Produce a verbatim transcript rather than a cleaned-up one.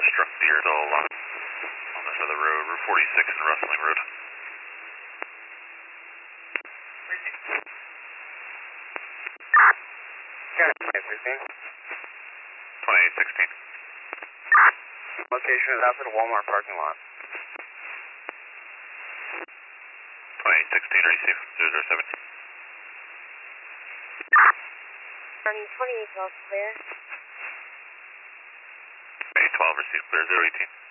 struck deer all along on this other road, Route forty-six and Rustling Road. Yeah, twenty sixteen. twenty-eight sixteen. Location is outside the Walmart parking lot. twenty-eight sixteen, receive zero zero seven. From twenty-eight twelve, clear. twenty-eight twelve, receive clear zero eighteen.